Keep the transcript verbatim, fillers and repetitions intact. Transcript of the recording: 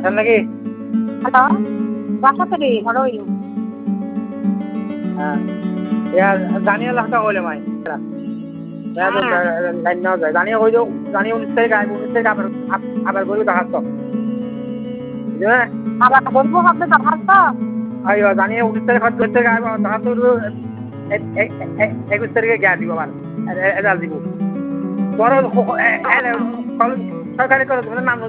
আছেন নাকি? হ্যালো বাসাতে রে হরই হ্যাঁ ইয়ার জানিয়ে লাখটা হইলে মাই লাইন নেওয়া যায় জানিয়ে হয়ে যাও জানিয়ে উনিশ তারিখ আগে উনিশ তারিখ আবার আবার বলবো দেখা তো বুঝলে আবার বলবো হবে দরখাস্ত আইও জানিয়ে উনিশ তারিখ দুই তারিখ আগে দেখা তো একুশ তারিখে গিয়া দিব আবার রেজাল্ট দিব বড় সরকারি করে নাম